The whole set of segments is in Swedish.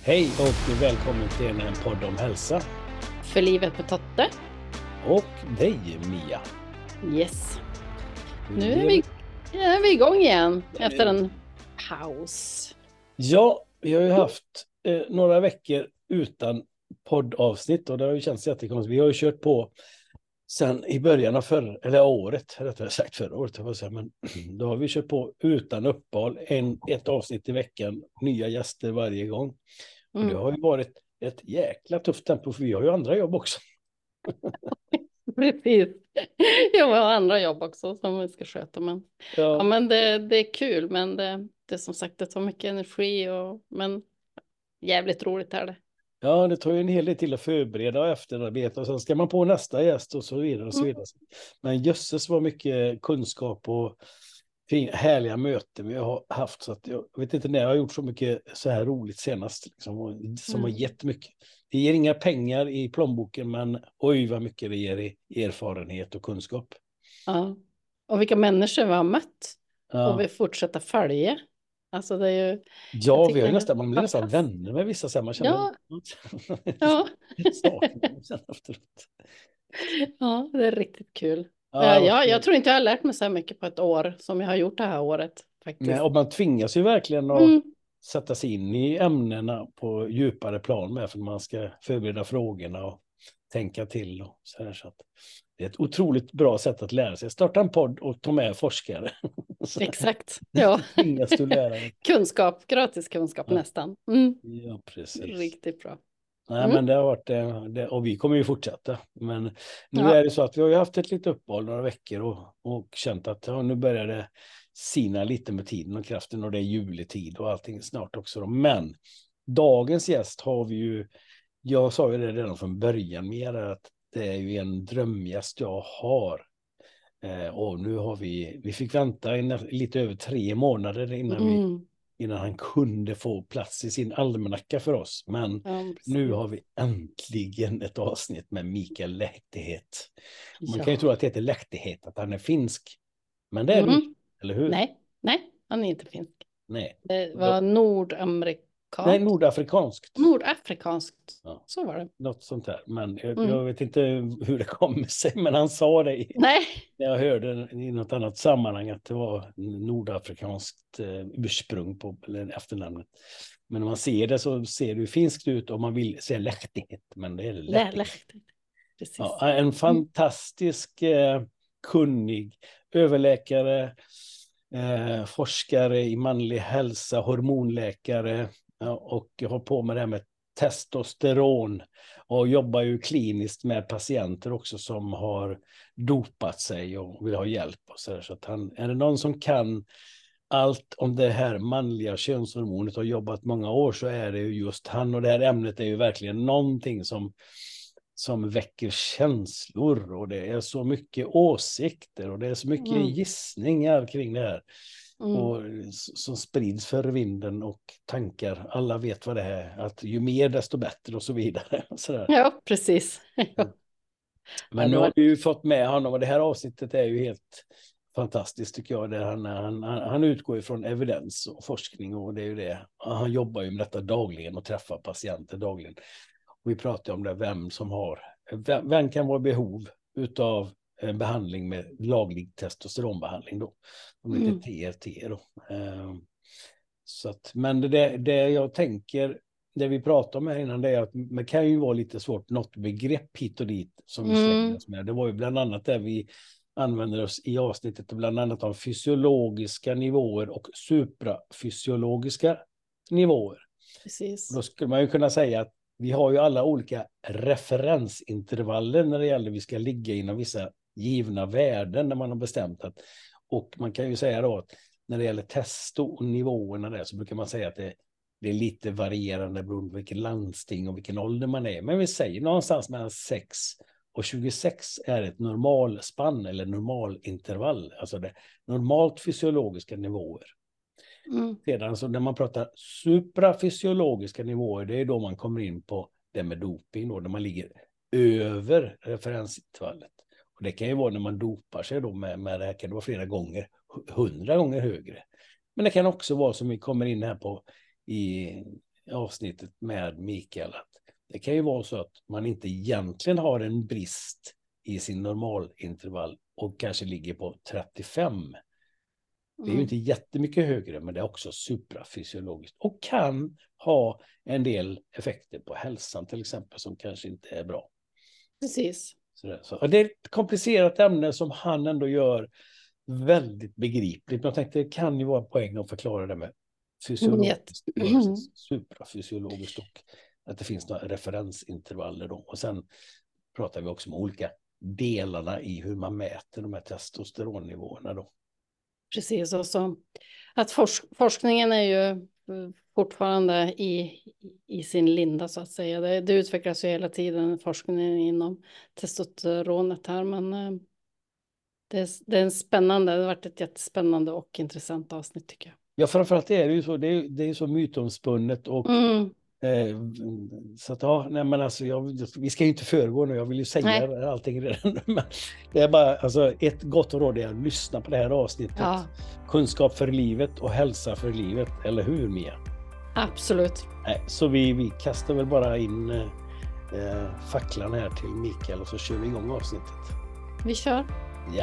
Hej och välkommen till en podd om hälsa. För livet med Totte. Och dig, Mia. Yes. Nu är vi igång igen efter en paus. Ja, vi har ju haft några veckor utan poddavsnitt och det har ju känts jättekonstigt. Vi har ju kört på sen i början av förra året, men då har vi kört på utan uppehåll, ett avsnitt i veckan, nya gäster varje gång. Och det har ju varit ett jäkla tufft tempo, för vi har ju andra jobb också. Precis. Jag har andra jobb också som vi ska sköta. Men det är kul, men det som sagt, det tar mycket energi. Men jävligt roligt är det. Ja, det tar ju en hel del till att förbereda och efterarbeta och sen ska man på nästa gäst och så vidare och så vidare. Men jösses var mycket kunskap och härliga möten vi har haft, så att jag vet inte när jag har gjort så mycket så här roligt senast liksom, som har gett mycket. Det ger inga pengar i plånboken, men oj vad mycket det ger i erfarenhet och kunskap. Ja, och vilka människor vi har mött och vi Ja. fortsätter följa. Alltså det är ju... Ja, vi har ju man blir nästan vänner med vissa, så man känner ja. saknar sen efteråt. Ja, det är riktigt kul. Ja, jag tror inte jag har lärt mig så här mycket på ett år som jag har gjort det här året. Faktiskt. Nej, och man tvingas ju verkligen att sätta sig in i ämnena på djupare plan med, för man ska förbereda frågorna och tänka till. Och så här, så att det är ett otroligt bra sätt att lära sig. Starta en podd och ta med forskare. Exakt, ja. Tvingas du lära dig. Kunskap, gratis kunskap nästan. Ja, precis. Riktigt bra. Nej, men det har varit det, och vi kommer ju fortsätta. Men nu är det så att vi har ju haft ett litet uppehåll några veckor och känt att nu börjar det sina lite med tiden och kraften, och det är juletid och allting snart också. Men dagens gäst har vi ju, jag sa ju det redan från början mer, att det är ju en drömgäst jag har. Och nu har vi fick vänta lite över 3 månader innan han kunde få plats i sin almanacka för oss. Men nu har vi äntligen ett avsnitt med Mikael Lehtihet. Man kan ju tro att det heter Lehtihet, att han är finsk. Men det är det inte, eller hur? Nej, han är inte finsk. Nej. Det var nordafrikanskt. Nej, nordafrikanskt. Nordafrikanskt, ja. Så var det. Något sånt där. Men jag vet inte hur det kommer sig, men han sa det när jag hörde i något annat sammanhang att det var nordafrikanskt ursprung på efternamnet. Men om man ser det så ser det ju finskt ut om man vill se Lehtihet, men det är Lehtihet. Precis. Ja, en fantastisk kunnig överläkare, forskare i manlig hälsa, hormonläkare, och har på med det här med testosteron och jobbar ju kliniskt med patienter också som har dopat sig och vill ha hjälp och så där. Så att är det någon som kan allt om det här manliga könshormonet och har jobbat många år, så är det ju just han, och det här ämnet är ju verkligen någonting som väcker känslor, och det är så mycket åsikter och det är så mycket gissningar kring det här. Och som sprids för vinden och tankar. Alla vet vad det är, att ju mer desto bättre och så vidare. Sådär. Ja, precis. Men nu har vi ju fått med honom, och det här avsnittet är ju helt fantastiskt tycker jag. Där han utgår ifrån evidens och forskning, och det är ju det. Han jobbar ju med detta dagligen och träffar patienter dagligen. Och vi pratar om det, vem kan vara i behov utav en behandling med laglig testosteronbehandling då. Om det heter TRT då. Så att, men det jag tänker, det vi pratade om här innan, det är att det kan ju vara lite svårt, något begrepp hit och dit som vi slänger oss med. Det var ju bland annat det vi använder oss i avsnittet, bland annat om fysiologiska nivåer och suprafysiologiska nivåer. Precis. Då skulle man ju kunna säga att vi har ju alla olika referensintervaller när det gäller vi ska ligga inom vissa givna värden när man har bestämt att, och man kan ju säga då att när det gäller testonivåerna där, så brukar man säga att det är lite varierande beroende på vilken landsting och vilken ålder man är. Men vi säger någonstans mellan 6 och 26 är ett normalspann eller normalintervall, alltså det normalt fysiologiska nivåer. Sedan så när man pratar suprafysiologiska nivåer, det är då man kommer in på det med doping då, när man ligger över referensintervallet. Och det kan ju vara när man dopar sig då med det här, kan det vara flera gånger, 100 gånger högre. Men det kan också vara som vi kommer in här på i avsnittet med Mikael att det kan ju vara så att man inte egentligen har en brist i sin normalintervall och kanske ligger på 35. Det är ju inte jättemycket högre, men det är också suprafysiologiskt och kan ha en del effekter på hälsan till exempel som kanske inte är bra. Precis. Så det är ett komplicerat ämne som han ändå gör väldigt begripligt. Men jag tänkte det kan ju vara en poäng att förklara det med fysiologiskt versus suprafysiologiskt och att det finns några referensintervaller då. Och sen pratar vi också om olika delarna i hur man mäter de här testosteronnivåerna då. Precis, och så att forskningen är ju fortfarande i sin linda så att säga. Det utvecklas ju hela tiden forskningen inom testosteronet här, men det är spännande. Det har varit ett jättespännande och intressant avsnitt tycker jag. Ja, framförallt är det ju så, det är så mytomspunnet och så att ja, nej men alltså vi ska ju inte föregå nu, jag vill ju säga allting redan. Men det är bara alltså ett gott råd är att lyssna på det här avsnittet. Ja. Kunskap för livet och hälsa för livet, eller hur Mia? Absolut. Nej, så vi kastar väl bara in facklan här till Mikael och så kör vi igång avsnittet. Vi kör. Ja.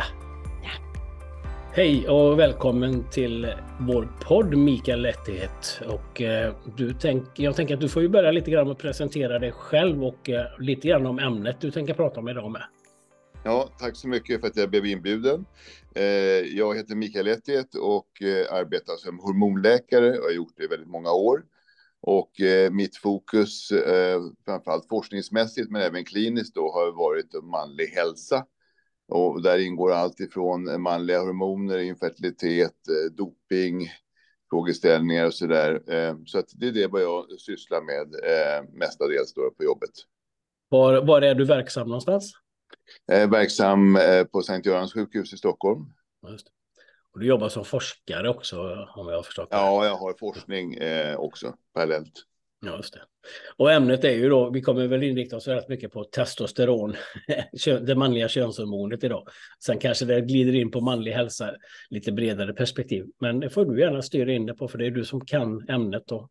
Hej och välkommen till vår podd Mikael Lätthet. Och jag tänker att du får ju börja lite grann med att presentera dig själv och lite grann om ämnet du tänker prata om idag med. Ja, tack så mycket för att jag blev inbjuden. Jag heter Mikael Lätthet och arbetar som hormonläkare och har gjort det i väldigt många år. Och mitt fokus, framförallt forskningsmässigt men även kliniskt då, har varit manlig hälsa. Och där ingår allt ifrån manliga hormoner, infertilitet, doping, frågeställningar och sådär. Så att det är det vad jag sysslar med mestadels då på jobbet. Var är du verksam någonstans? Jag är verksam på Sankt Görans sjukhus i Stockholm. Just det. Och du jobbar som forskare också om jag har förstått det. Ja, jag har forskning också parallellt. Ja, just det. Och ämnet är ju då, vi kommer väl inrikta oss rätt mycket på testosteron, det manliga könshormonet idag. Sen kanske det glider in på manlig hälsa, lite bredare perspektiv. Men det får du gärna styra in det på, för det är du som kan ämnet då.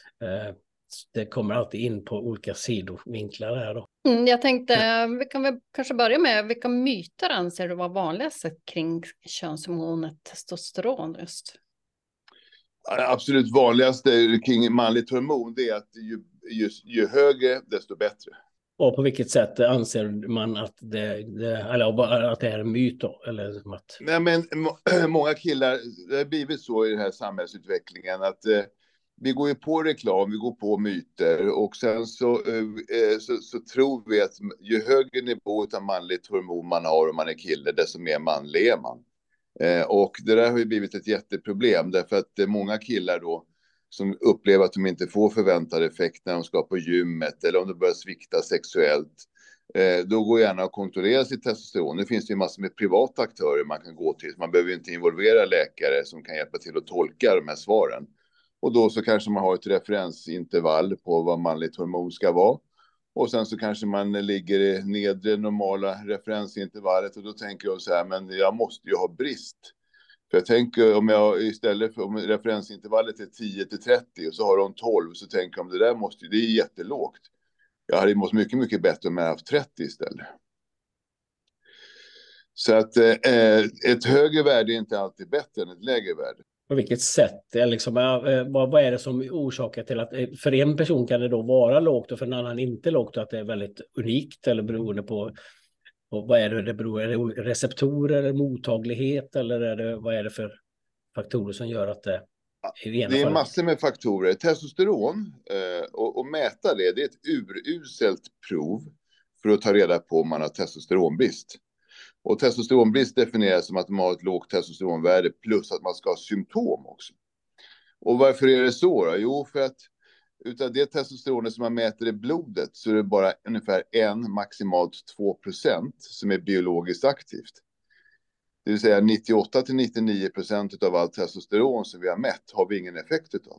Det kommer alltid in på olika sidovinklar här då. Jag tänkte, vi kan väl kanske börja med, vilka myter anser du var vanligast kring könshormonet testosteron just? Absolut vanligaste kring manligt hormon det är att ju högre desto bättre. Och på vilket sätt anser man att att det är en myt då? Eller att... Nej, men många killar, det har blivit så i den här samhällsutvecklingen att vi går ju på reklam, vi går på myter och sen så tror vi att ju högre nivå av manligt hormon man har om man är kille, desto mer manlig är man. Och det där har ju blivit ett jätteproblem därför att det är många killar då som upplever att de inte får förväntade effekt när de ska på gymmet eller om de börjar svikta sexuellt. Då går gärna att kontrollera sitt testosteron. Nu finns det ju massor med privata aktörer man kan gå till. Man behöver inte involvera läkare som kan hjälpa till att tolka de här svaren. Och då så kanske man har ett referensintervall på vad manligt hormon ska vara. Och sen så kanske man ligger i nedre normala referensintervallet och då tänker jag så här, men jag måste ju ha brist. För jag tänker om jag istället för om referensintervallet är 10 till 30 och så har de 12 så tänker jag om det där det är jättelågt. Jag hade mått mycket, mycket bättre om jag haft 30 istället. Så att ett högre värde är inte alltid bättre än ett lägre värde. På vilket sätt? Liksom, vad är det som orsakar till att för en person kan det då vara lågt och för en annan inte lågt och att det är väldigt unikt eller beroende på vad är det beror? Är det receptorer, mottaglighet eller vad är det för faktorer som gör att det det är massor med faktorer. Testosteron och mäta det är ett uruselt prov för att ta reda på om man har testosteronbrist. Och testosteronbrist definieras som att man har ett lågt testosteronvärde plus att man ska ha symptom också. Och varför är det så då? Jo, för att utav det testosteronet som man mäter i blodet så är det bara ungefär 1, maximalt 2% som är biologiskt aktivt. Det vill säga 98-99% av all testosteron som vi har mätt har vi ingen effekt utav.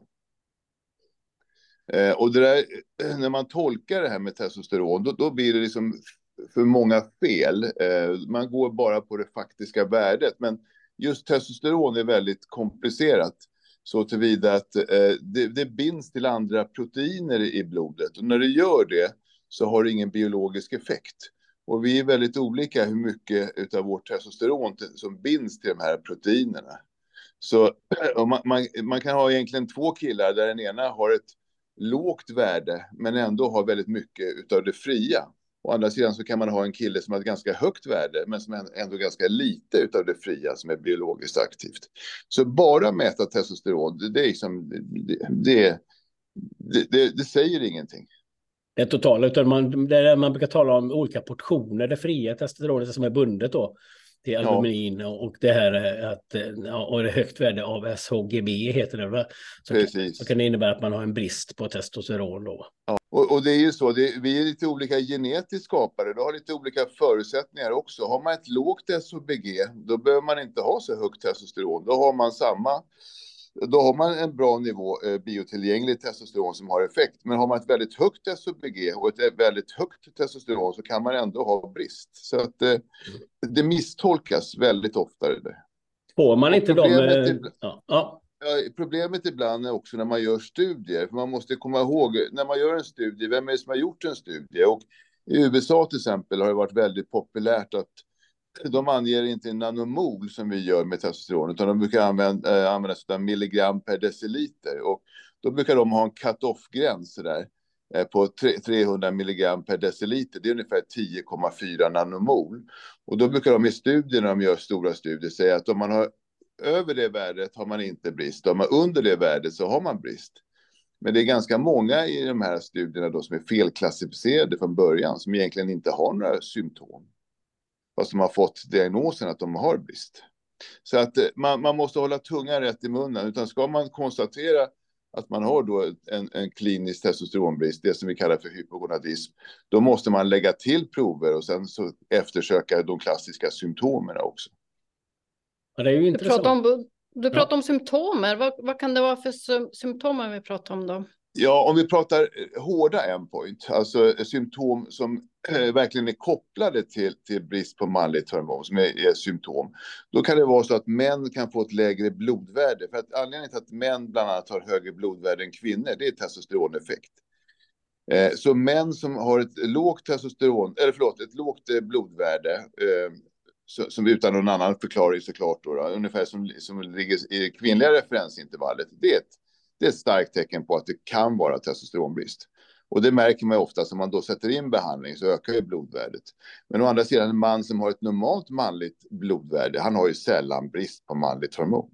Och det där, när man tolkar det här med testosteron då blir det liksom för många fel. Man går bara på det faktiska värdet. Men just testosteron är väldigt komplicerat. Så tillvida att det binds till andra proteiner i blodet. Och när det gör det så har det ingen biologisk effekt. Och vi är väldigt olika hur mycket av vårt testosteron som binds till de här proteinerna. Så man kan ha egentligen två killar där den ena har ett lågt värde men ändå har väldigt mycket av det fria. Å andra sidan så kan man ha en kille som har ett ganska högt värde men som ändå ganska lite av det fria som är biologiskt aktivt. Så bara mäta testosteron, det säger ingenting. Det totala, utan man brukar tala om olika portioner, det fria testosteronet som är bundet då till albumin och det här och det högt värde av SHGB heter det, va? Så kan det innebära att man har en brist på testosteron då. Ja. Och det är ju så, vi är lite olika genetiskt skapade, då har lite olika förutsättningar också. Har man ett lågt SHBG, då behöver man inte ha så högt testosteron. Då har man en bra nivå biotillgänglig testosteron som har effekt. Men har man ett väldigt högt SHBG och ett väldigt högt testosteron så kan man ändå ha brist. Så att det misstolkas väldigt ofta det där. Får man inte Problemet ibland är också när man gör studier. För man måste komma ihåg, när man gör en studie, vem är det som har gjort en studie? Och i USA till exempel har det varit väldigt populärt att de anger inte nanomol som vi gör med testosteron, utan de brukar använda sig av milligram per deciliter. Och då brukar de ha en cut-off-gräns där på 300 milligram per deciliter. Det är ungefär 10,4 nanomol. Och då brukar de i studier, när de gör stora studier, säga att om man har över det värdet har man inte brist. Om man under det värdet så har man brist. Men det är ganska många i de här studierna då som är felklassificerade från början, som egentligen inte har några symptom. Fast de har fått diagnosen att de har brist. Så att man måste hålla tungan rätt i munnen. Utan ska man konstatera att man har då en klinisk testosteronbrist, det som vi kallar för hypogonadism, då måste man lägga till prover och sen så eftersöka de klassiska symptomen också. Ja, det är ju intressant. Du pratar om symptomer. Vad kan det vara för symptomer vi pratar om då? Ja, om vi pratar hårda endpoint, alltså symptom som verkligen är kopplade till brist på manligt hormon som är symptom, då kan det vara så att män kan få ett lägre blodvärde. För att anledningen till att män bland annat har högre blodvärde än kvinnor, det är testosteroneffekt. Så män som har ett lågt ett lågt blodvärde, som utan någon annan förklaring såklart då, ungefär som ligger i det kvinnliga referensintervallet, det är ett starkt tecken på att det kan vara testosteronbrist. Och det märker man ofta, som man då sätter in behandling så ökar ju blodvärdet. Men å andra sidan, en man som har ett normalt manligt blodvärde, han har ju sällan brist på manligt hormon.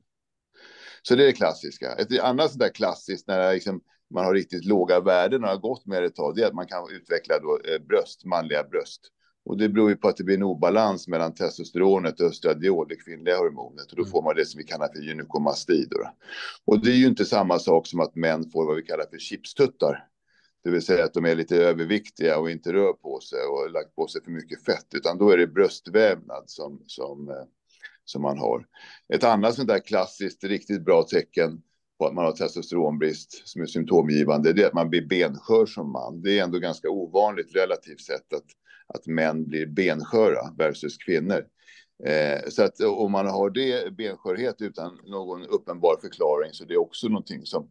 Så det är det klassiska. Ett annat sådär klassiskt när man har riktigt låga värden och har gått med ett tag, det är att man kan utveckla då manliga bröst. Och det beror ju på att det blir en obalans mellan testosteronet och östradiol, det kvinnliga hormonet. Och då får man det som vi kallar för gynekomasti. Och det är ju inte samma sak som att män får vad vi kallar för chipstuttar. Det vill säga att de är lite överviktiga och inte rör på sig och lagt på sig för mycket fett. Utan då är det bröstvävnad som man har. Ett annat sånt där klassiskt riktigt bra tecken på att man har testosteronbrist som är symptomgivande, det är att man blir benskör som man. Det är ändå ganska ovanligt relativt sett att män blir bensköra versus kvinnor. Så att om man har det benskörhet utan någon uppenbar förklaring, så det är också någonting som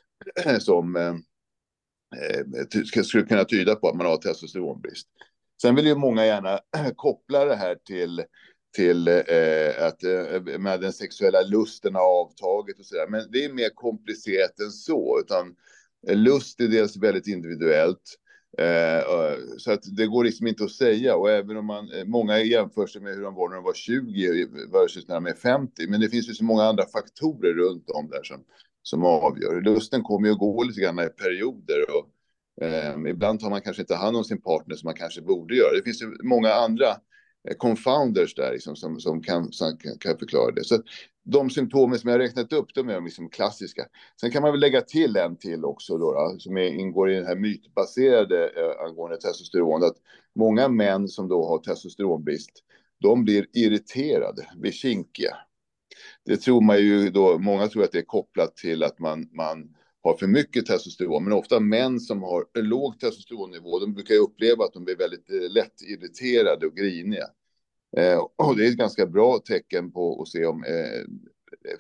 skulle kunna tyda på att man har testosteronbrist. Sen vill ju många gärna koppla det här till att med den sexuella lusten har avtagit och sådär. Men det är mer komplicerat än så, utan lust är dels väldigt individuellt. Så att det går liksom inte att säga. Och även om många jämför sig med hur de var när de var 20 versus när de är 50. Men det finns ju så många andra faktorer runt om där som avgör. Lusten kommer ju att gå lite grann i perioder. Och ibland tar man kanske inte hand om sin partner som man kanske borde göra. Det finns ju många andra confounders där liksom, som kan förklara det. Så de symptomen som jag räknat upp, de är liksom klassiska. Sen kan man väl lägga till en till också då, som ingår i den här mytbaserade angående testosteron. Att många män som då har testosteronbrist, de blir irriterade, blir kinkiga. Det tror man ju då, många tror att det är kopplat till att man har för mycket testosteron. Men ofta män som har en låg testosteronnivå, de brukar uppleva att de blir väldigt lätt irriterade och griniga. Och det är ett ganska bra tecken på att se om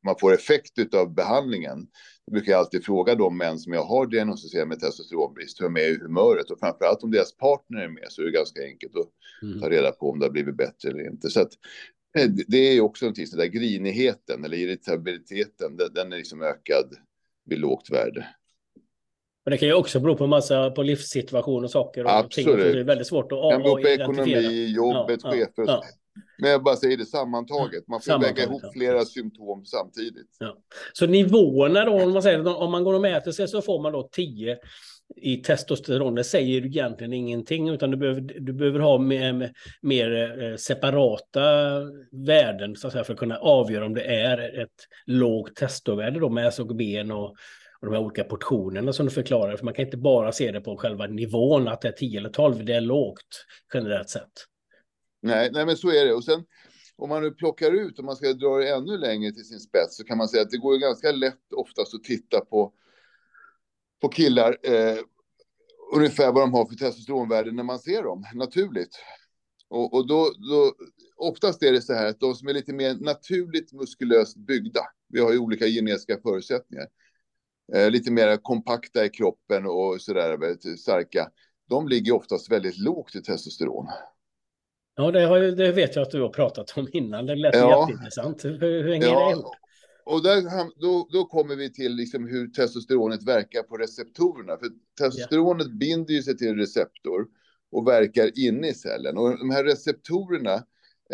man får effekt av behandlingen. Jag brukar alltid fråga de män som jag har diagnostiserat med testosteronbrist hur de är i humöret, och framförallt om deras partner är med, så är det ganska enkelt att ta reda på om det har blivit bättre eller inte. Så att det är också någonting, så där grinigheten eller irritabiliteten, den är liksom ökad vid lågt värde. Men det kan ju också bero på massa på livssituation och saker och absolut. ting. Det är väldigt svårt att kan bero på identifiera. Ekonomi, jobbet, chefer och så. Men jag bara säger det sammantaget. Man får väga ihop flera symptom samtidigt. Ja. Så nivåerna då, om man säger, om man går och mäter sig så får man då 10 i testosteron. Det säger ju egentligen ingenting, utan du behöver ha mer separata värden så att säga, för att kunna avgöra om det är ett lågt testovärde då, med östrogen och de här olika portionerna som du förklarar. För man kan inte bara se det på själva nivån, att det är 10 eller 12, det är lågt generellt sett. Nej, men så är det. Och sen om man nu plockar ut, om man ska dra det ännu längre till sin spets, så kan man säga att det går ju ganska lätt oftast att titta på killar ungefär vad de har för testosteronvärden när man ser dem naturligt. Och då oftast är det så här att de som är lite mer naturligt muskulöst byggda, vi har ju olika genetiska förutsättningar, lite mer kompakta i kroppen och sådär väldigt starka, de ligger oftast väldigt lågt i testosteron. Ja, det vet jag att du har pratat om innan. Det lät jätteintressant. Hur hänger det ihop? Och då kommer vi till liksom hur testosteronet verkar på receptorerna. För testosteronet binder ju sig till en receptor och verkar inne i cellen. Och de här receptorerna,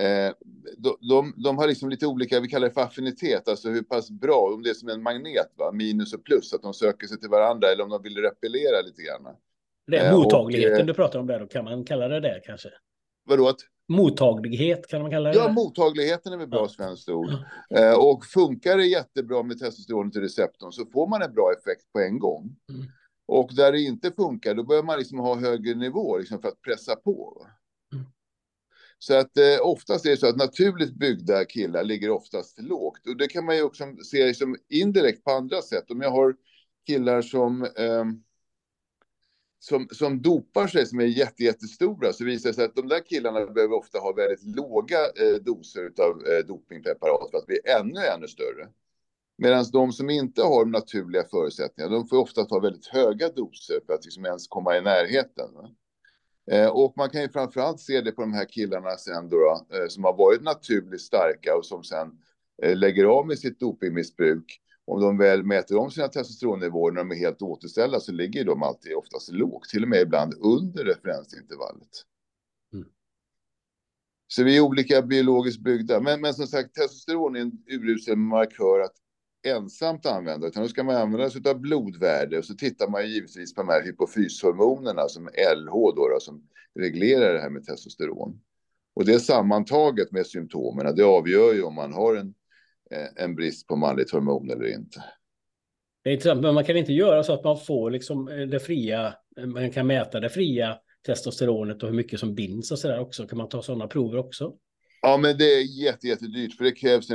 de har liksom lite olika, vi kallar det för affinitet, alltså hur pass bra, om det är som en magnet, va? Minus och plus, att de söker sig till varandra, eller om de vill repellera lite grann. Det är mottagligheten du pratar om där, då kan man kalla det kanske? Vadå? Mottaglighet kan man kalla det? Ja, mottagligheten är väl bra svenskt ord. Och funkar det jättebra med testosteronet i receptorn så får man en bra effekt på en gång. Och där det inte funkar, då börjar man liksom ha högre nivå liksom för att pressa på. Så att oftast är det så att naturligt byggda killar ligger oftast lågt. Och det kan man ju också se liksom indirekt på andra sätt. Om jag har killar som dopar sig, som är jättestora, så visar det sig att de där killarna behöver ofta ha väldigt låga doser av dopingpreparat för att bli ännu större. Medan de som inte har naturliga förutsättningar, de får ofta ta väldigt höga doser för att liksom ens komma i närheten. Och man kan ju framförallt se det på de här killarna sen då, som har varit naturligt starka och som sen lägger av med sitt dopingmissbruk. Om de väl mäter om sina testosteronnivåer när de är helt återställda, så ligger de alltid oftast lågt, till och med ibland under referensintervallet. Så vi är olika biologiskt byggda. Men som sagt, testosteron är en urusel markör att ensamt använda, utan då ska man använda sig av blodvärde, och så tittar man givetvis på de här hypofyshormonerna som LH då, som reglerar det här med testosteron. Och det sammantaget med symptomen, det avgör ju om man har en brist på manligt hormon eller inte. Det är intressant, men man kan inte göra så att man får liksom det fria, man kan mäta det fria testosteronet och hur mycket som binds och sådär också. Kan man ta sådana prover också? Ja, men det är jättedyrt, för det krävs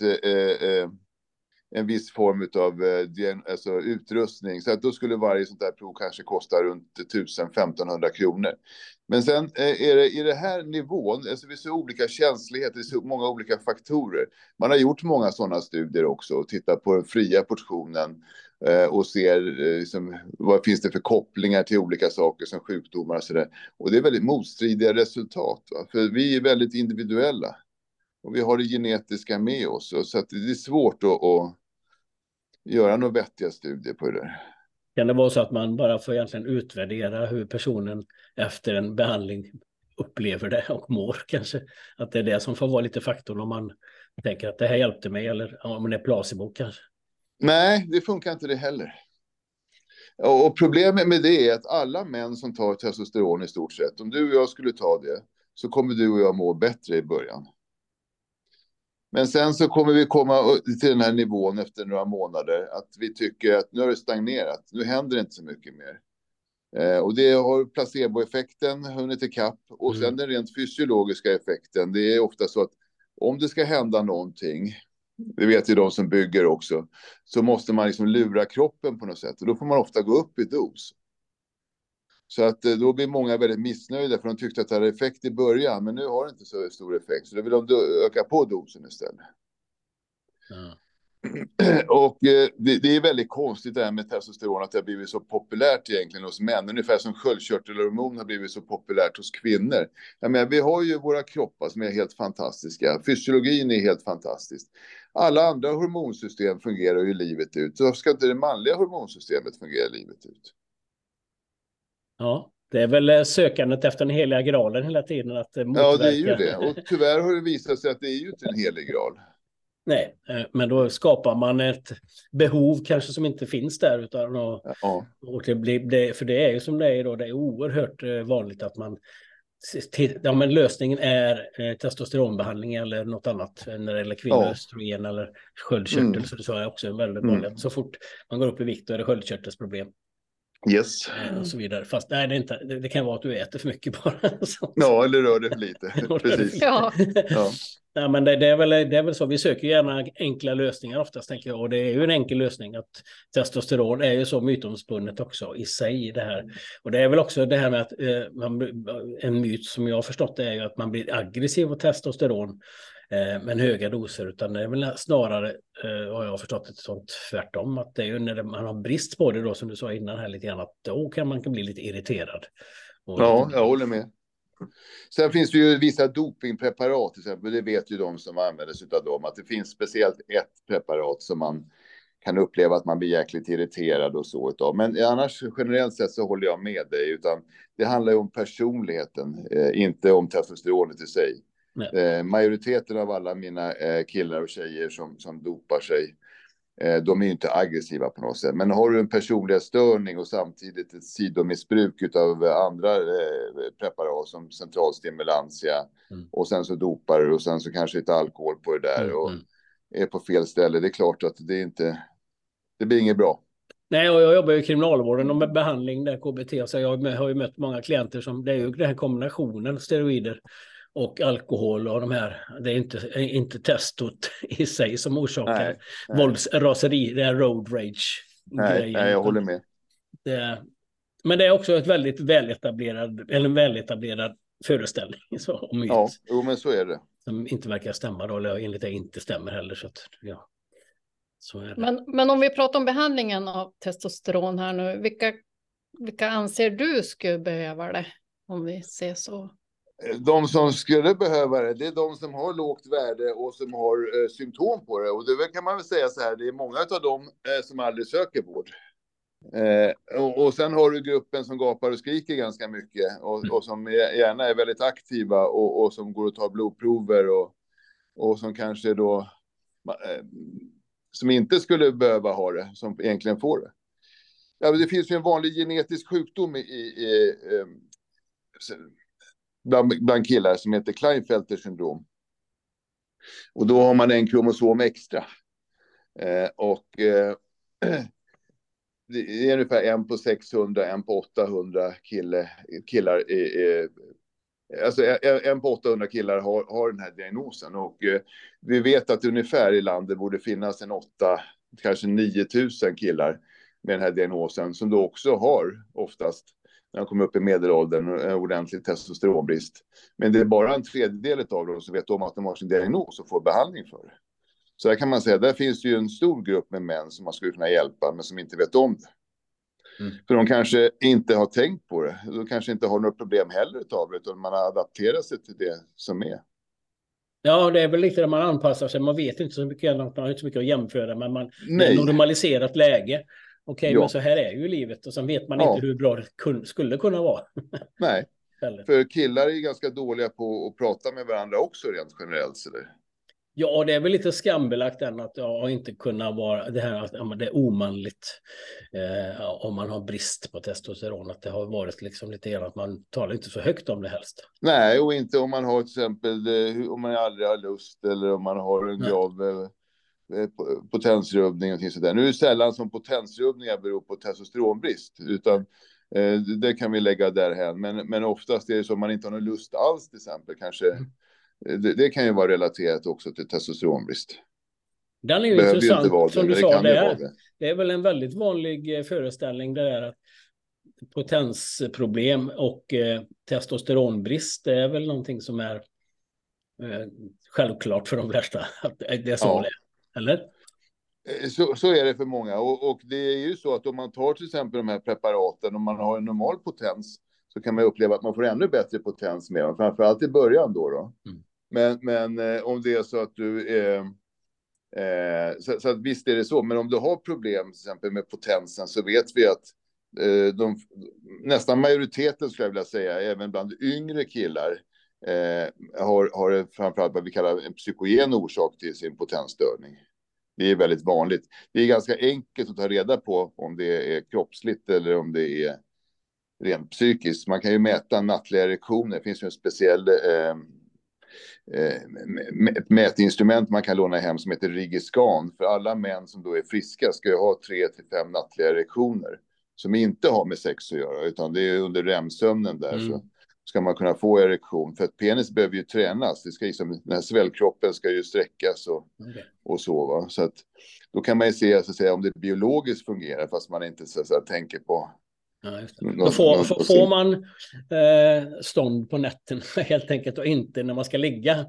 en viss form av utrustning. Så att då skulle varje sånt där prov kanske kosta runt 1 500 kronor. Men sen är det i det här nivån, alltså vi ser olika känsligheter, det är så många olika faktorer. Man har gjort många sådana studier också och tittat på den fria portionen och ser liksom, vad finns det för kopplingar till olika saker som sjukdomar och sådär. Och det är väldigt motstridiga resultat, va? För vi är väldigt individuella. Och vi har det genetiska med oss. Så att det är svårt att göra några vettiga studier på det där. Kan det vara så att man bara får egentligen utvärdera hur personen efter en behandling upplever det och mår kanske? Att det är det som får vara lite faktorn om man tänker att det här hjälpte mig, eller om det är placebo kanske? Nej, det funkar inte det heller. Och problemet med det är att alla män som tar testosteron i stort sett, om du och jag skulle ta det, så kommer du och jag må bättre i början. Men sen så kommer vi komma till den här nivån efter några månader, att vi tycker att nu har det stagnerat, nu händer det inte så mycket mer. Och det har placeboeffekten hunnit ikapp, och sen den rent fysiologiska effekten, det är ofta så att om det ska hända någonting, det vet ju de som bygger också, så måste man liksom lura kroppen på något sätt, och då får man ofta gå upp i dos. Så att då blir många väldigt missnöjda, för de tyckte att det hade effekt i början, men nu har det inte så stor effekt, så då vill de öka på dosen istället. Och det är väldigt konstigt det här med testosteron, att det har blivit så populärt egentligen hos män. Ungefär som sköldkörtelhormon har blivit så populärt hos kvinnor. Jag menar, vi har ju våra kroppar som är helt fantastiska. Fysiologin är helt fantastisk. Alla andra hormonsystem fungerar ju livet ut. Så varför ska inte det manliga hormonsystemet fungera livet ut? Ja, det är väl sökandet efter den heliga graalen hela tiden att motverka. Ja, det är ju det. Och tyvärr har det visat sig att det är ju inte en helig graal. Nej, men då skapar man ett behov kanske som inte finns där. Utan och det blir, för det är ju som det är då, det är oerhört vanligt att man... Ja, men lösningen är testosteronbehandling eller något annat när det gäller kvinnor, östrogen eller sköldkörtel. Så det är också väldigt vanligt. Så fort man går upp i vikt då är det sköldkörtelsproblem. Yes. Och så vidare. Fast nej, det kan vara att du äter för mycket bara. Ja, eller rör det för lite. Precis. Ja. Ja, men det är väl så. Vi söker gärna enkla lösningar oftast, tänker jag. Och det är ju en enkel lösning att testosteron är ju så mytomspunnet också i sig det här. Och det är väl också det här med att en myt som jag har förstått det är ju att man blir aggressiv av testosteron med höga doser, utan det är väl snarare, har jag förstått, ett sånt tvärtom, att det är ju när man har brist på det då, som du sa innan här lite grann, att då kan man bli lite irriterad. Ja, jag håller med. Sen finns det ju vissa dopingpreparat till exempel, det vet ju de som använder sig av dem, att det finns speciellt ett preparat som man kan uppleva att man blir jäkligt irriterad och så utav. Men annars generellt sett så håller jag med dig, utan det handlar ju om personligheten, inte om testosteronet i sig. Majoriteten av alla mina killar och tjejer som dopar sig, de är ju inte aggressiva på något sätt. Men har du en personlighetsstörning och samtidigt ett sidomissbruk av andra preparat som centralstimulantia och sen så dopar du och sen så kanske lite alkohol på det där och är på fel ställe. Det är klart att det blir inget bra. Nej, och jag jobbar ju i kriminalvården och med behandling där KBT, så jag har ju mött många klienter som, det är ju den här kombinationen steroider och alkohol och de här, det är inte testot i sig som orsakar våldsraseri, det är road rage. Nej, jag håller med. Men det är också ett väldigt väletablerad föreställning om myt. Ja, men så är det. Som inte verkar stämma då, eller enligt det inte stämmer heller. Så att, ja. Så är det. Men om vi pratar om behandlingen av testosteron här nu, vilka anser du skulle behöva det, om vi ser så? De som skulle behöva det är de som har lågt värde och som har symptom på det. Och det kan man väl säga så här, det är många av dem som aldrig söker vård. Och sen har du gruppen som gapar och skriker ganska mycket och som gärna är väldigt aktiva och som går och tar blodprover och som kanske då som inte skulle behöva ha det, som egentligen får det. Ja, men det finns ju en vanlig genetisk sjukdom bland killar som heter Klinefelter syndrom. Och då har man en kromosom extra. Det är ungefär 1 på 600, 1 på 800 killar. Alltså 1 på 800 killar har den här diagnosen. Och vi vet att ungefär i landet borde finnas en 8, kanske 9000 killar med den här diagnosen. Som då också har oftast, när de kommer upp i medelåldern, en ordentlig testosteronbrist. Men det är bara en tredjedel av dem som vet om att de har sin diagnos och får behandling för det. Så där kan man säga, där finns ju en stor grupp med män som man skulle kunna hjälpa, men som inte vet om det. För de kanske inte har tänkt på det. De kanske inte har något problem heller utav det, utan man har adapterat sig till det som är. Ja, det är väl lite där man anpassar sig. Man vet inte så mycket, man har inte så mycket att jämföra, men det är ett normaliserat läge. Okej, men så här är ju livet. Och sen vet man inte hur bra det skulle kunna vara. Nej, för killar är ganska dåliga på att prata med varandra också rent generellt. Så det. Ja, det är väl lite skambelagt än att inte kunna vara det här att det är omanligt om man har brist på testosteron. Att det har varit liksom lite grann att man talar inte så högt om det helst. Nej, och inte om man har till exempel om man aldrig har lust eller om man har en grav potensrubbning och sådär. Nu är det sällan som potensrubbningar beror på testosteronbrist, utan det kan vi lägga därhen. Men oftast är det så att man inte har någon lust alls till exempel kanske. Det kan ju vara relaterat också till testosteronbrist. Den är ju intressant som du sa där. Det är väl en väldigt vanlig föreställning det där att potensproblem och testosteronbrist, det är väl någonting som är självklart för de flesta. Att det är så det är, eller? Så är det för många. Och det är ju så att om man tar till exempel de här preparaten, om man har en normal potens, så kan man uppleva att man får ännu bättre potens med dem, framförallt i början då. Men om det är så att du så att visst är det så, men om du har problem till exempel med potensen, så vet vi att nästan majoriteten, skulle jag vilja säga, även bland yngre killar, har framförallt vad vi kallar en psykogen orsak till sin potensstörning. Det är väldigt vanligt. Det är ganska enkelt att ta reda på om det är kroppsligt eller om det är rent psykiskt. Man kan ju mäta nattliga erektioner. Det finns ju en speciell ett mätinstrument man kan låna hem som heter Rigiscan. För alla män som då är friska ska ju ha 3-5 nattliga erektioner som inte har med sex att göra, utan det är under REM-sömnen där. Så ska man kunna få erektion. För att penis behöver ju tränas. Det ska liksom, den här svällkroppen ska ju sträckas och så. Va? Så att då kan man ju se, så att säga, om det biologiskt fungerar, fast man inte så att säga, tänker på. Ja, just det. Då får man stånd på nätten helt enkelt, och inte när man ska ligga.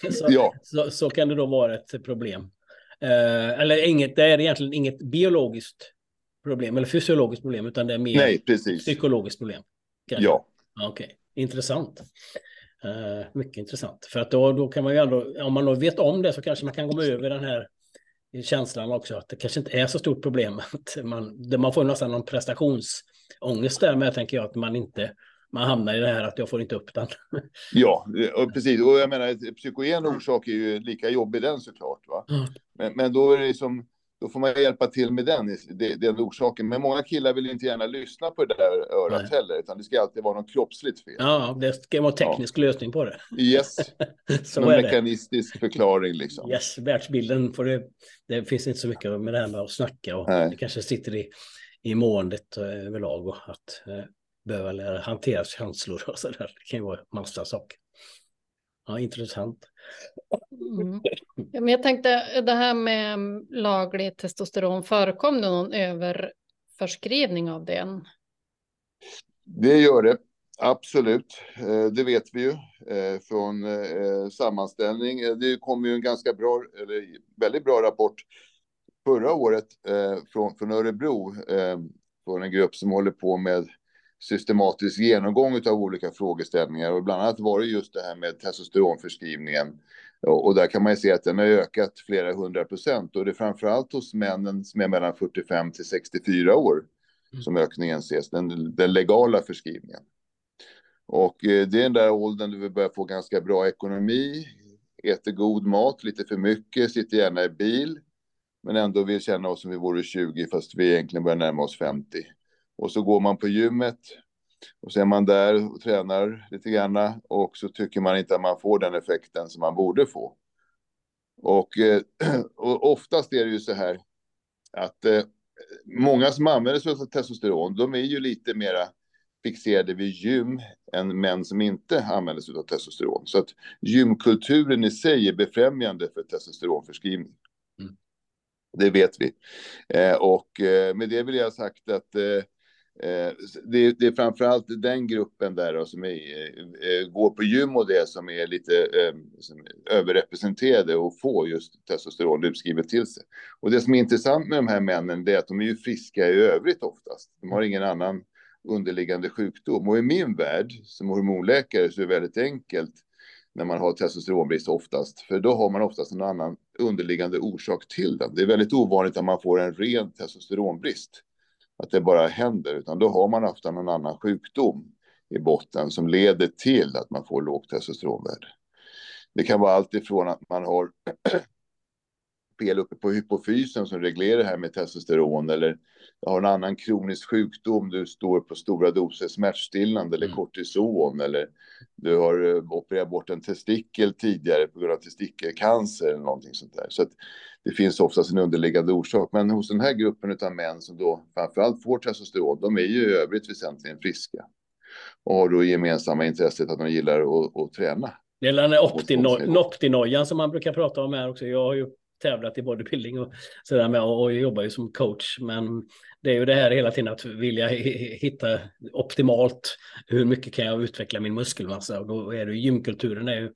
Så kan det då vara ett problem. Eller det är egentligen inget biologiskt problem eller fysiologiskt problem, utan det är mer psykologiskt problem. Ja. Okej. Intressant. Mycket intressant. För att då kan man ju ändå, om man då vet om det, så kanske man kan gå över den här känslan också, att det kanske inte är så stort problem. Att man får nästan någon prestationsångest där, men jag tänker att man hamnar i det här att jag får inte upp den. Ja, precis. Och jag menar, psykogen orsak är ju lika jobbig den, såklart. Va? Men då är det som, då får man hjälpa till med den orsaken. Men många killar vill inte gärna lyssna på det där örat heller, utan det ska alltid vara något kroppsligt fel. Ja, det ska vara teknisk lösning på det. Yes. Så någon mekanistisk förklaring liksom. Yes, världsbilden det finns inte så mycket med det här med att snacka, och det kanske sitter i måendet överlag, och att behöva lära hantera känslor och så där. Det kan ju vara massa saker. Ja, intressant. Ja, men jag tänkte, det här med laglig testosteron, förekom det någon överförskrivning av den? Det gör det, absolut. Det vet vi ju från sammanställning. Det kom ju en ganska bra, eller väldigt bra rapport förra året från Örebro, från en grupp som håller på med systematisk genomgång av olika frågeställningar, och bland annat var det just det här med testosteronförskrivningen, och där kan man ju se att den har ökat flera 100%, och det är framförallt hos männen som är mellan 45 till 64 år som ökningen ses, den legala förskrivningen. Och det är den där åldern då vi börjar få ganska bra ekonomi, äter god mat, lite för mycket, sitter gärna i bil, men ändå vill känna oss som vi vore 20 fast vi egentligen börjar närma oss 50. Och så går man på gymmet och så är man där och tränar lite grann, och så tycker man inte att man får den effekten som man borde få. Och oftast är det ju så här att många som använder sig av testosteron, de är ju lite mera fixerade vid gym än män som inte använder sig av testosteron. Så att gymkulturen i sig är befrämjande för testosteronförskrivning. Det vet vi. Och med det vill jag ha sagt att det är framförallt den gruppen där då, som går på gym och det som är lite överrepresenterade och får just testosteron utskrivet till sig. Och det som är intressant med de här männen, det är att de är ju friska i övrigt oftast. De har ingen annan underliggande sjukdom. Och i min värld som hormonläkare så är det väldigt enkelt när man har testosteronbrist oftast. För då har man oftast en annan underliggande orsak till den. Det är väldigt ovanligt att man får en ren testosteronbrist. Att det bara händer. Utan då har man ofta någon annan sjukdom i botten som leder till att man får lågt testosteronvärde. Det kan vara allt ifrån att man har fel uppe på hypofysen som reglerar det här med testosteron, eller har en annan kronisk sjukdom, du står på stora doser smärtstillande eller kortison, eller du har opererat bort en testikel tidigare på grund av testikelcancer eller någonting sånt där. Så att det finns oftast en underliggande orsak, men hos den här gruppen av män som då framförallt får testosteron, de är ju i övrigt väsentligen friska och har då gemensamma intresset att de gillar att träna. Det är den här optinojan som man brukar prata om här också. Jag har ju tävlat i bodybuilding och sådär med, och jobbar ju som coach, men det är ju det här hela tiden att vilja hitta optimalt hur mycket kan jag utveckla min muskelmassa, och då är det gymkulturen är ju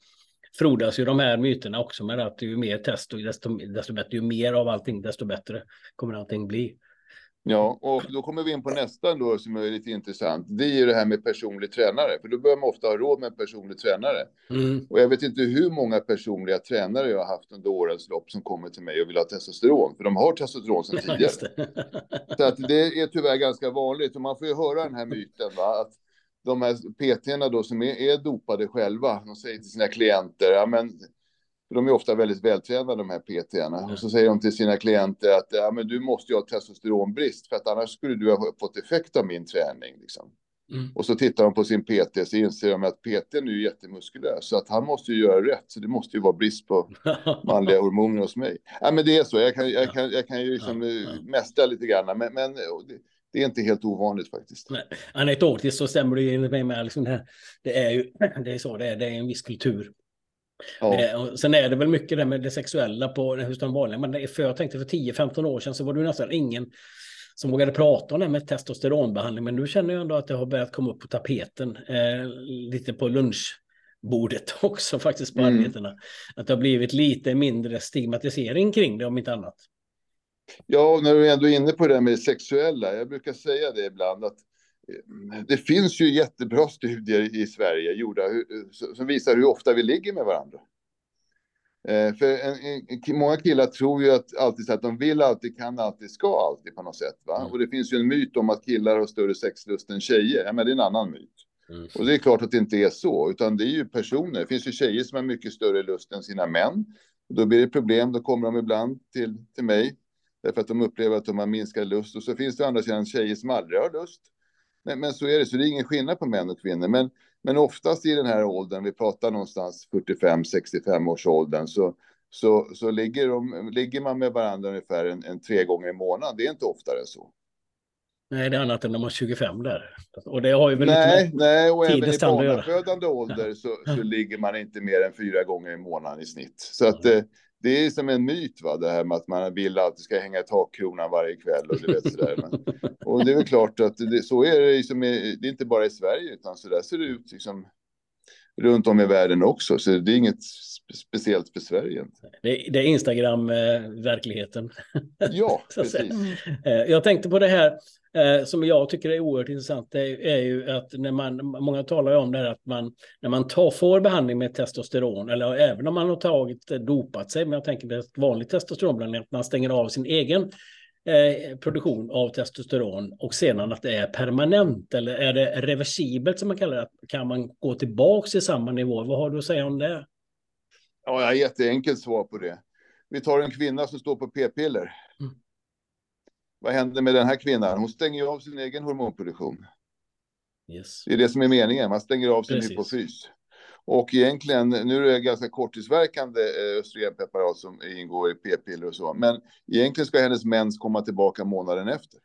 frodas ju de här myterna också med att ju mer test och desto bättre, ju mer av allting desto bättre kommer allting bli. Ja, och då kommer vi in på nästa då som är lite intressant. Det är ju det här med personlig tränare. För då börjar man ofta ha råd med en personlig tränare. Och jag vet inte hur många personliga tränare jag har haft under årens lopp som kommer till mig och vill ha testosteron. För de har testosteron sedan tidigare. Så att det är tyvärr ganska vanligt. Och man får ju höra den här myten, va? Att de här PT-erna då som är dopade själva, de säger till sina klienter, ja men... För de är ofta väldigt vältränade, de här PT-erna. Och så säger de till sina klienter att ja, men du måste ju ha testosteronbrist för att annars skulle du ha fått effekt av min träning. Liksom. Och så tittar de på sin PT så inser de att PT är ju jättemuskulös. Så att han måste ju göra rätt. Så det måste ju vara brist på manliga hormoner hos mig. Ja, men det är så. Jag kan ju liksom mästra lite grann. Men det är inte helt ovanligt faktiskt. Nej. Anekdotiskt så stämmer det ju med liksom det här. Det är så det är en viss kultur. Ja. Och sen är det väl mycket det med det sexuella på hos de vanliga. Men jag tänkte för 10-15 år sedan så var det ju nästan ingen som vågade prata om det med testosteronbehandling. Men nu känner jag ändå att det har börjat komma upp på tapeten lite på lunchbordet också faktiskt på arbetena. Att det har blivit lite mindre stigmatisering kring det om inte annat. Ja, när du är ändå inne på det där med det sexuella. Jag brukar säga det ibland att det finns ju jättebra studier i Sverige gjorda som visar hur ofta vi ligger med varandra. För många killar tror ju alltid att de vill alltid, kan alltid, ska alltid på något sätt. Va? Och det finns ju en myt om att killar har större sexlust än tjejer. Ja, men det är en annan myt. Och det är klart att det inte är så, utan det är ju personer. Det finns ju tjejer som har mycket större lust än sina män. Och då blir det problem, då kommer de ibland till mig. Därför att de upplever att de har minskad lust. Och så finns det andra sidan tjejer som aldrig har lust. Men så är det, så det är ingen skillnad på män och kvinnor. Men oftast i den här åldern, vi pratar någonstans 45-65 års åldern, så ligger man med varandra ungefär en 3 gånger i månaden. Det är inte oftare så. Nej, det är annat än när man är 25 där. Och det har ju väl nej, och även i barnafödande ålder så ligger man inte mer än 4 gånger i månaden i snitt. Så att det är som en myt, va, det här med att man vill att det ska hänga takkronan varje kväll och du vet sådär. Och det är väl klart att så är det liksom, det är inte bara i Sverige utan så där ser det ut liksom runt om i världen också. Så det är inget speciellt för Sverige. Det är Instagram-verkligheten. Ja, precis. Jag tänkte på det här som jag tycker är oerhört intressant. Det är ju att många talar om det här att när man får behandling med testosteron, eller även om man har dopat sig, men jag tänker det är ett vanligt testosteronbehandling, att man stänger av sin egen produktion av testosteron och sedan att det är permanent, eller är det reversibelt som man kallar det? Kan man gå tillbaka till samma nivå? Vad har du att säga om det? Ja, jag har jätteenkelt svar på det. Vi tar en kvinna som står på p-piller. Vad händer med den här kvinnan? Hon stänger av sin egen hormonproduktion. Yes. Det är det som är meningen. Man stänger av sin hypofys. Och egentligen, nu är det ganska korttidsverkande östrogenpreparat som ingår i p-piller och så. Men egentligen ska hennes mens komma tillbaka månaden efter.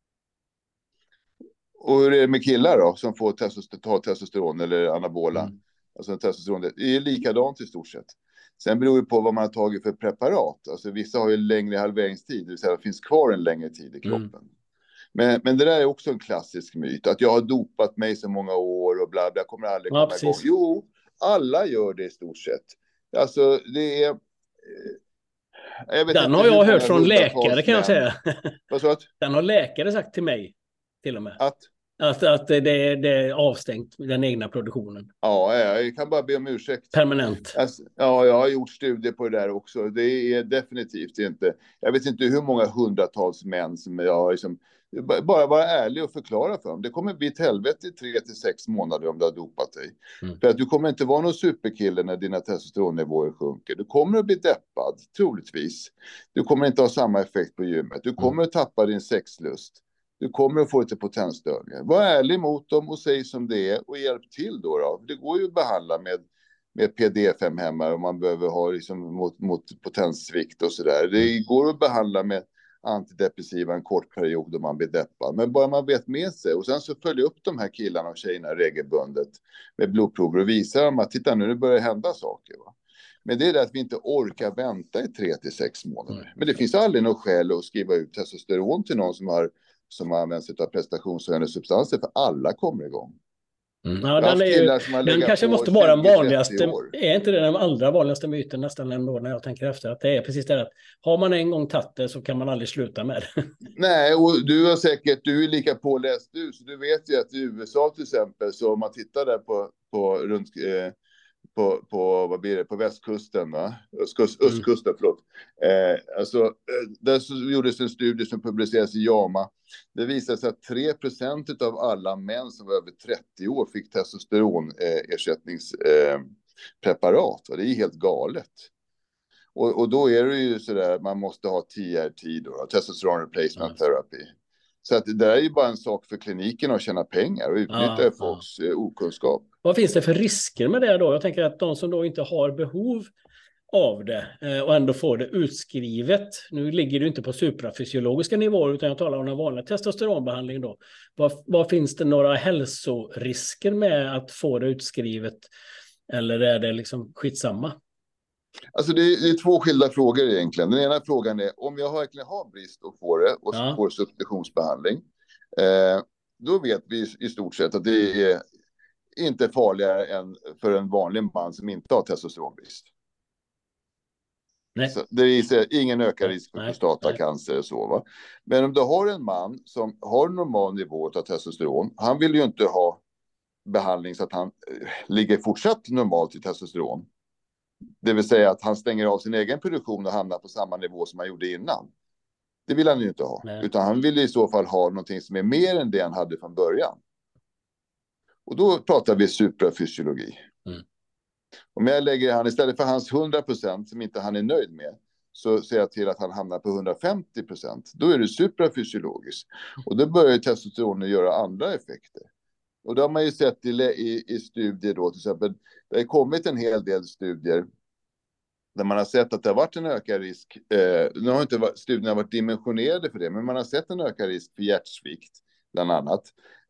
Och hur är det med killar då? Som får testosteron eller anabola. Alltså testosteron. Det är likadant i stort sett. Sen beror det på vad man har tagit för preparat. Alltså vissa har ju längre halveringstid. Det vill säga det finns kvar en längre tid i kroppen. Men det där är också en klassisk myt. Att jag har dopat mig så många år och bla bla. Jag kommer aldrig komma igång. Jo, alla gör det i stort sett. Alltså det är... Den har jag hört från läkare kan jag säga. Vad sa du? Den har läkare sagt till mig till och med. Att det är avstängt, den egna produktionen. Ja, jag kan bara be om ursäkt. Permanent. Alltså, ja, jag har gjort studier på det där också. Det är definitivt inte... Jag vet inte hur många hundratals män som jag har liksom... Bara vara ärlig och förklara för dem. Det kommer bli ett helvete i 3-6 månader om du har dopat dig. För att du kommer inte vara någon superkille när dina testosteronnivåer sjunker. Du kommer att bli deppad, troligtvis. Du kommer inte ha samma effekt på gymmet. Du kommer att tappa din sexlust. Du kommer att få lite potensstörningar. Var ärlig mot dem och säg som det är och hjälp till då. Det går ju att behandla med PD5-hämmare om man behöver ha liksom mot potenssvikt och sådär. Det går att behandla med antidepressiva en kort period om man blir deppad. Men bara man vet med sig och sen så följer upp de här killarna och tjejerna regelbundet med blodprover och visar dem att titta nu börjar hända saker. Va? Men det är det att vi inte orkar vänta i 3-6 månader. Men det finns aldrig något skäl att skriva ut testosteron till någon som har använt sig av prestationshöjande substanser, för alla kommer igång. Ja, den kanske måste vara den vanligaste. Är inte det den allra vanligaste myten nästan ändå när jag tänker efter? Att det är precis det att har man en gång tagit det så kan man aldrig sluta med det. Nej, och du är lika påläst du, så du vet ju att i USA till exempel, så om man tittar där vad blir det, på västkusten, va? Östkusten, förlåt. Där så gjordes en studie som publicerades i JAMA. Det visade sig att 3% av alla män som var över 30 år fick testosteronersättningspreparat. Det är helt galet. Och då är det ju sådär, man måste ha TRT då, testosteron replacement therapy. Så att det där är ju bara en sak för kliniken att tjäna pengar och utnyttja folks okunskap. Vad finns det för risker med det då? Jag tänker att de som då inte har behov av det och ändå får det utskrivet. Nu ligger det inte på suprafysiologiska nivåer utan jag talar om en vanlig testosteronbehandling då. Vad finns det några hälsorisker med att få det utskrivet? Eller är det liksom skitsamma? Alltså det är två skilda frågor egentligen. Den ena frågan är om jag verkligen har brist och får det och får substitutionsbehandling. Då vet vi i stort sett att det är inte farligare än för en vanlig man som inte har testosteronbrist. Nej. Så det är ingen ökad risk för prostatacancer och så, va? Men om du har en man som har normal nivå av testosteron, han vill ju inte ha behandling så att han ligger fortsatt normalt i testosteron. Det vill säga att han stänger av sin egen produktion och hamnar på samma nivå som han gjorde innan. Det vill han ju inte ha. Nej. Utan han vill i så fall ha någonting som är mer än det han hade från början. Och då pratar vi suprafysiologi. Om jag lägger han istället för hans 100% som inte han är nöjd med, så ser jag till att han hamnar på 150%. Då är det suprafysiologiskt. Och då börjar testosteronen göra andra effekter. Och då har man ju sett i studier då, till exempel, det har kommit en hel del studier där man har sett att det har varit en ökad risk. Nu har inte studierna varit dimensionerade för det, men man har sett en ökad risk för hjärtsvikt, bland annat.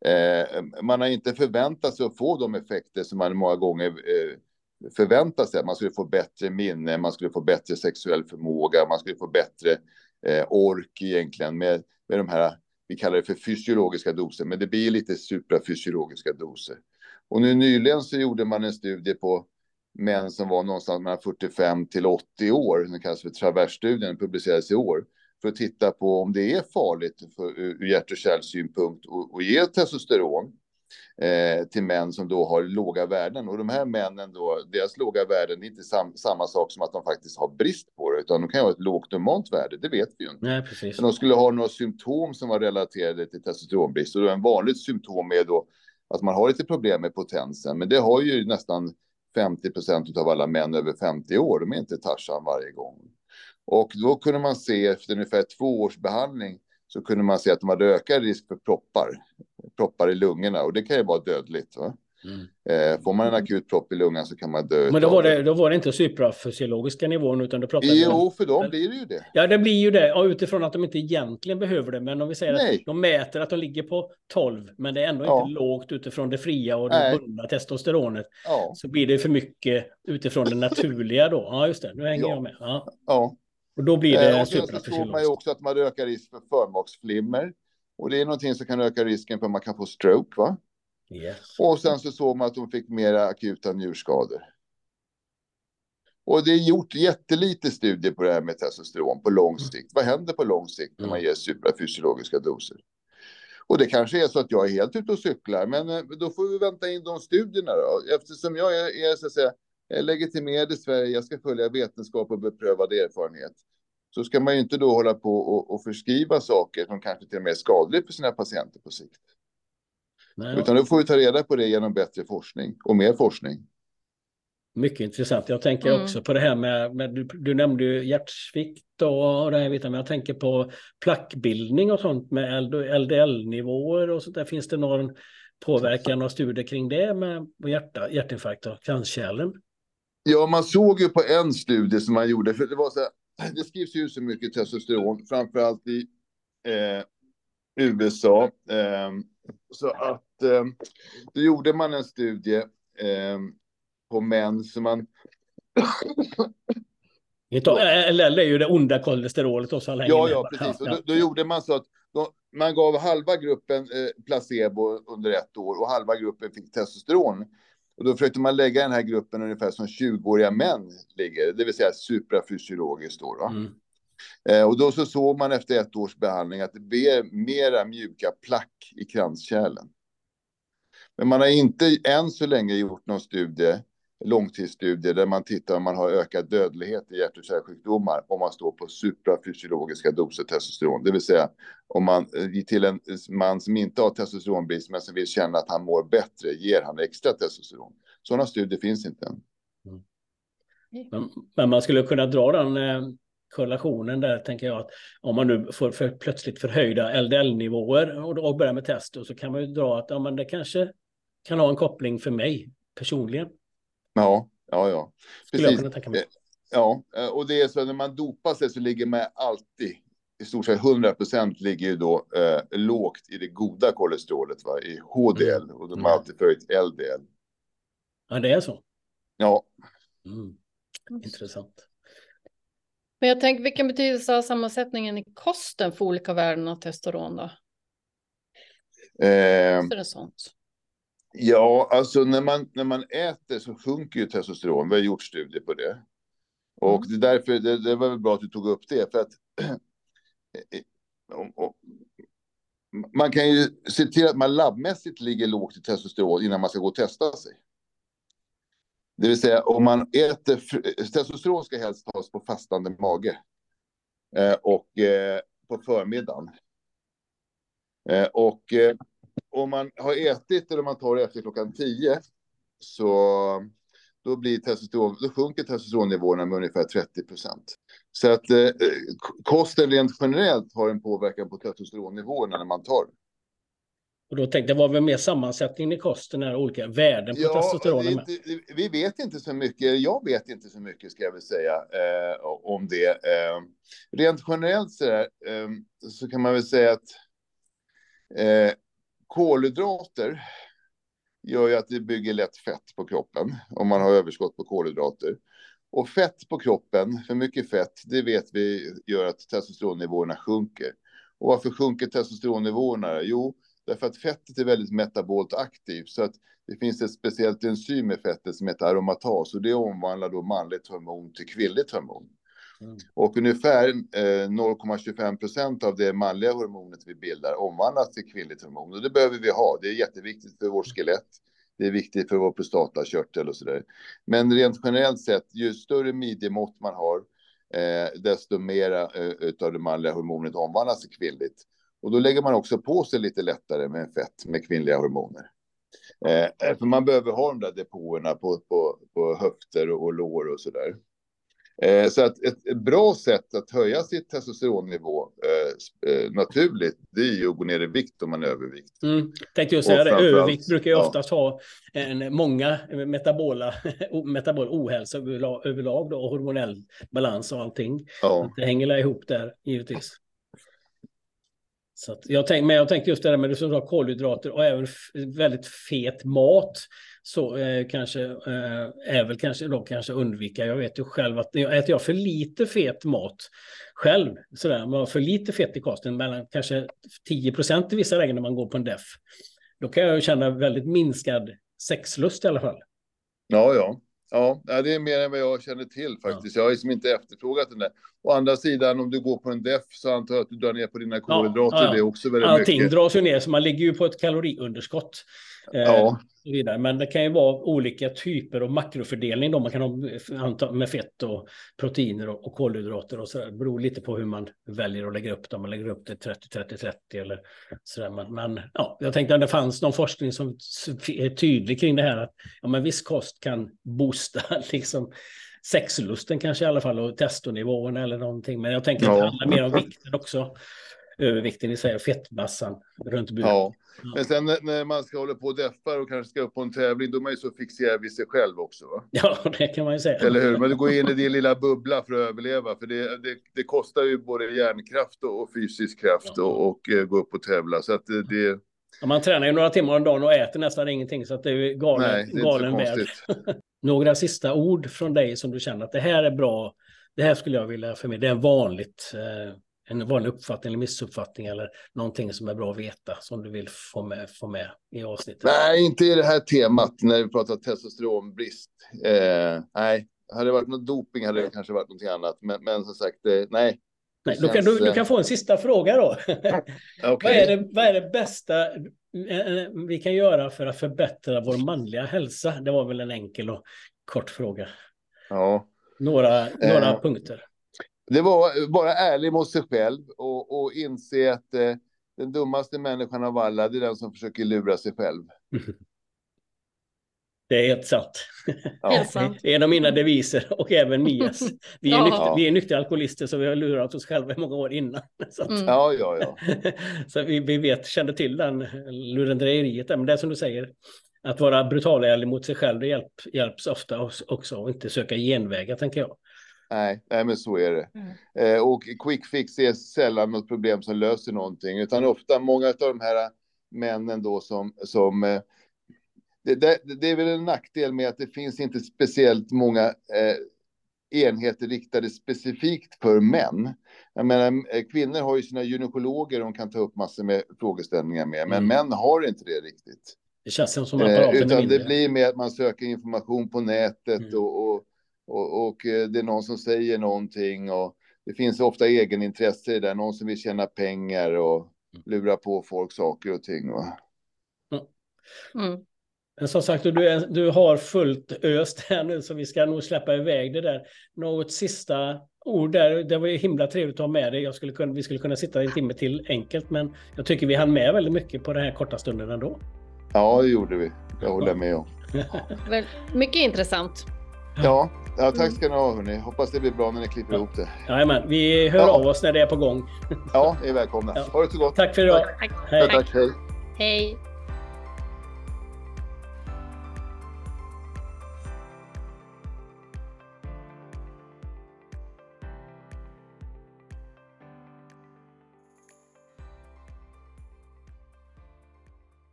Man har inte förväntat sig att få de effekter som man många gånger förväntar sig. Man skulle få bättre minne, man skulle få bättre sexuell förmåga, man skulle få bättre ork egentligen med de här, vi kallar det för fysiologiska doser, men det blir lite suprafysiologiska doser. Och nu nyligen så gjorde man en studie på män som var någonstans mellan 45 till 80 år, den kallas för Travers-studien, publicerades i år, för att titta på om det är farligt ur hjärt- och kärlsynpunkt och ge testosteron till män som då har låga värden. Och de här männen då, deras låga värden är inte samma sak som att de faktiskt har brist på det, utan de kan ha ett lågt normalt värde, det vet vi ju inte. Nej, precis. Men de skulle ha några symptom som var relaterade till testosteronbrist. Och då en vanligt symptom är då att man har lite problem med potensen, men det har ju nästan 50% av alla män över 50 år, de är inte Tarzan varje gång. Och då kunde man se efter ungefär 2 års behandling, så kunde man se att de hade ökad risk för proppar i lungorna, och det kan ju vara dödligt, va? Får man en akut propp i lungan så kan man dö. Men då var det inte suprafysiologiska nivån, utan du pratade Jo, för dem blir det ju det. Ja, det blir ju det, och utifrån att de inte egentligen behöver det, men om vi säger att de mäter att de ligger på 12, men det är ändå inte lågt utifrån det fria och det bundna testosteronet, så blir det för mycket utifrån det naturliga då. Ja, just det, nu hänger jag med. Ja. Och då blir det suprafysiologiskt. Så såg man ju också att man ökar risk för förmaksflimmer. Och det är någonting som kan öka risken för att man kan få stroke, va? Yes. Och sen så såg man att de fick mera akuta njurskador. Och det är gjort jättelite studier på det här med testosteron på lång sikt. Vad händer på lång sikt när man ger suprafysiologiska doser? Och det kanske är så att jag är helt ute och cyklar, men då får vi vänta in de studierna då. Eftersom jag är så att säga legitimerad i Sverige, jag ska följa vetenskap och beprövad erfarenhet, så ska man ju inte då hålla på och förskriva saker som kanske till och med är skadligt för sina patienter på sikt. Nej, utan då får vi ta reda på det genom bättre forskning och mer forskning. Mycket intressant. Jag tänker också på det här med du nämnde ju hjärtsvikt och det här, men jag tänker på plackbildning och sånt med LDL-nivåer och så där. Finns det någon påverkan och studier kring det med hjärtinfarkt och kranskärlen? Ja, man såg ju på en studie som man gjorde, för det var så här, det skrivs ju så mycket testosteron, framförallt i USA. Så att då gjorde man en studie på män som man LDL är ju det onda kolesterolet också. Ja, precis. Och då gjorde man så att man gav halva gruppen placebo under 1 år och halva gruppen fick testosteron. Och då försökte man lägga den här gruppen ungefär som 20-åriga män ligger, det vill säga suprafysiologiskt då. Och då så såg man efter 1 års behandling att det blev mera mjuka plack i kranskärlen. Men man har inte än så länge gjort någon långtidsstudie där man tittar om man har ökad dödlighet i hjärt- och kärlsjukdomar om man står på suprafysiologiska doser testosteron. Det vill säga om man till en man som inte har testosteronbrist men som vill känna att han mår bättre ger han extra testosteron. Sådana studier finns inte än. Men man skulle kunna dra den korrelationen där, tänker jag, att om man nu får plötsligt förhöjda LDL-nivåer och börjar med test, och så kan man ju dra att det kanske kan ha en koppling för mig personligen. Ja. Skulle jag kunna tänka mig. Ja, och det är så att när man dopar sig så ligger man alltid, i stort sett 100% ligger ju då lågt i det goda kolesterolet, i HDL, och de har alltid följt LDL. Ja, det är så. Ja. Intressant. Men jag tänker, vilken betydelse har sammansättningen i kosten för olika värden av testosteron då? Är det sånt? Ja, alltså när man äter så sjunker ju testosteron. Vi har gjort studier på det. Och det är därför, det var väl bra att du tog upp det. För att man kan ju se till att man labbmässigt ligger lågt i testosteron innan man ska gå och testa sig. Det vill säga, om man äter, testosteron ska helst tas på fastande mage. Och på förmiddagen. Och om man har ätit eller man tar det efter klockan 10, så då sjunker testosteronnivåerna med ungefär 30%. Så att kosten rent generellt har en påverkan på testosteronnivåerna när man tar det. Och då tänkte jag, var väl mer sammansättning i kosten, är olika värden på testosteron? Vi vet inte så mycket, jag vet inte så mycket ska jag väl säga om det. Rent generellt så kan man väl säga att kolhydrater gör ju att det bygger lätt fett på kroppen om man har överskott på kolhydrater. Och fett på kroppen, för mycket fett, det vet vi gör att testosteronnivåerna sjunker. Och varför sjunker testosteronnivåerna? Jo, därför att fettet är väldigt metabolt aktivt, så att det finns ett speciellt enzym i fettet som heter aromatas, och det omvandlar då manligt hormon till kvinnligt hormon. Och ungefär 0,25% av det manliga hormonet vi bildar omvandlas till kvinnligt hormon. Och det behöver vi ha. Det är jätteviktigt för vårt skelett. Det är viktigt för vår prostatakörtel och sådär. Men rent generellt sett, ju större midjemått man har, desto mera utav det manliga hormonet omvandlas till kvinnligt. Och då lägger man också på sig lite lättare med fett med kvinnliga hormoner. För man behöver ha de där depåerna på höfter och lår och sådär. Så att ett bra sätt att höja sitt testosteronnivå naturligt, det är ju att gå ner i vikt om man är övervikt. Tänkte jag säga det, övervikt brukar ju oftast ha många metabol ohälsa överlag då, och hormonell balans och allting. Ja. Det hänger ihop där givetvis. Så att jag tänkte just det där med det som har kolhydrater och även väldigt fet mat, så kanske är väl kanske undvika. Jag vet ju själv att äter jag för lite fet mat själv, sådär, man har för lite fett i kosten, mellan kanske 10% i vissa lägen när man går på en def, då kan jag känna väldigt minskad sexlust i alla fall. Ja, det är mer än vad jag känner till faktiskt. Jag har liksom inte efterfrågat den där. Å andra sidan, om du går på en def så antar jag att du drar ner på dina kolhydrater. Ja. Det är också väldigt allting mycket. Allting dras ju ner, så man ligger ju på ett kaloriunderskott. Vidare. Men det kan ju vara olika typer av makrofördelning då man kan ha med fett och proteiner och kolhydrater och så där. Det beror lite på hur man väljer att lägga upp dem. Man lägger upp det 30-30-30 eller sådär. Men ja, jag tänkte att det fanns någon forskning som är tydlig kring det här, att men viss kost kan boosta liksom sexlusten kanske i alla fall, och testonivån eller någonting. Men jag tänker att det handlar mer om vikten också. Övervikten i sig och fettmassan runt buken. Ja. Men sen när man ska hålla på och deffar och kanske ska upp på en tävling, då är man ju så fixerad vid sig själv också, va? Ja, det kan man ju säga. Eller hur? Men du går in i din lilla bubbla för att överleva, för det kostar ju både hjärnkraft och fysisk kraft och gå upp och tävla, så att det... Ja, man tränar ju några timmar om dagen och äter nästan ingenting, så att det är ju galen värld. Några sista ord från dig som du känner att det här är bra det här skulle jag vilja förmedla. Det är en vanlig uppfattning eller missuppfattning eller någonting som är bra att veta som du vill få med i avsnittet? Nej, inte i det här temat när vi pratar testosteronbrist. Nej, hade det varit något doping hade det kanske varit någonting annat. Men som sagt, nej. Nej, du kan få en sista fråga då. Okay. Vad är det bästa vi kan göra för att förbättra vår manliga hälsa? Det var väl en enkel och kort fråga. Ja. Några punkter. Det var bara ärlig mot sig själv och inse att den dummaste människan av alla, det är den som försöker lura sig själv. Det är helt sant. Ja. Det är en av mina deviser och även Mias. Vi är nyktra alkoholister så vi har lurat oss själva i många år innan. Så att, ja. Så vi kände till den lurendrejeriet. Men det är som du säger, att vara brutal och ärlig mot sig själv, det hjälps ofta också och inte söka genvägar, tänker jag. Nej, men så är det. Och quick fix är sällan något problem som löser någonting, utan ofta många av de här männen då som det är väl en nackdel med att det finns inte speciellt många enheter riktade specifikt för män. Jag menar, kvinnor har ju sina gynekologer de kan ta upp massor med frågeställningar med, men män har inte det riktigt. Det känns som apparaten utan det blir med att man söker information på nätet och det är någon som säger någonting och det finns ofta egenintresse där, någon som vill tjäna pengar och lura på folk saker och ting. Men som sagt, du har fullt öst här nu så vi ska nog släppa iväg det där. Något sista ord där, det var ju himla trevligt att ha med dig. Vi skulle kunna sitta en timme till enkelt, men jag tycker vi hann med väldigt mycket på den här korta stunden ändå. Ja, det gjorde vi. Jag håller med om. Mycket intressant. Ja, tack ska ni ha hörni. Hoppas det blir bra när ni klipper ihop det. Jajamän, vi hör av oss när det är på gång. Ja, ni är välkomna. Ha det så gott. Tack för idag. Tack. Hej. Hej.